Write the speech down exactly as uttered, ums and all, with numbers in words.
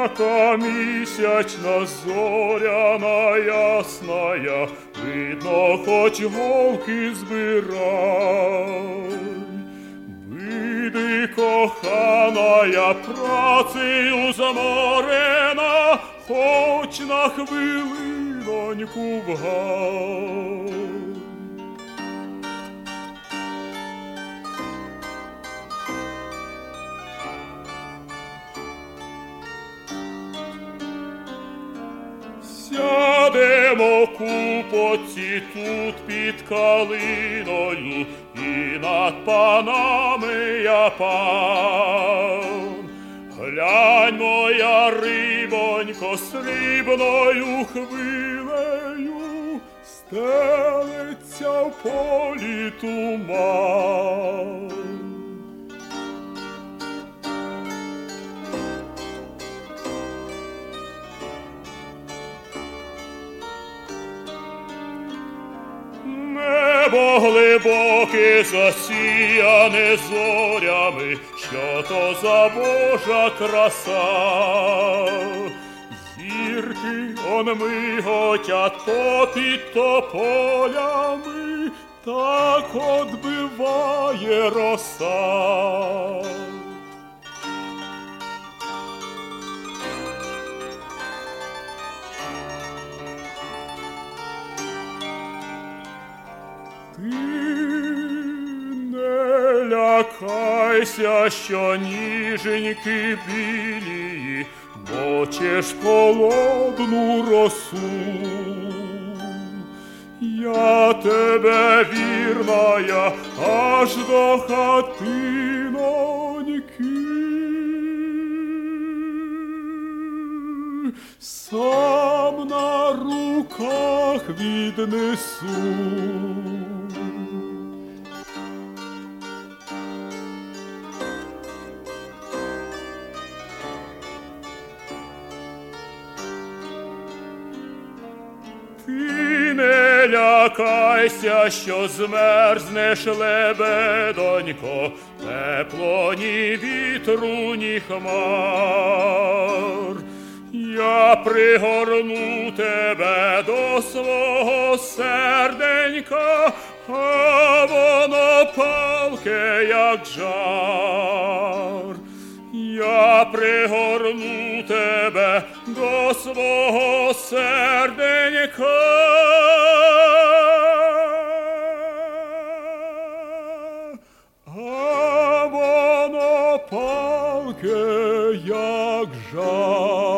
яка місячна зоряна ясная, видно, хоч голки збирай. Види, коханая, працею заморена, хоч на хвилиноньку в гай. Сядемо купоці тут під калиною, і над панами я пан. Глянь, моя рибонько, срібною хвилею стелиться в полі туман. Небо глибоке засіяне зорями, що то за Божа краса. Зірки он миготять попід тополями, так отбиває роса. Ти не лякайся, що ніженьки білії мочиш холодну росу. Я тебе, вірная, аж до хатиноньки сам на руках віднесу. Ти не лякайся, що змерзнеш, лебедонько, тепло ні вітру, ні хмар. Я пригорну тебе до свого серденька, а воно палке, як жар. Я пригорну тебе до свого серденька, а воно палке, як жар.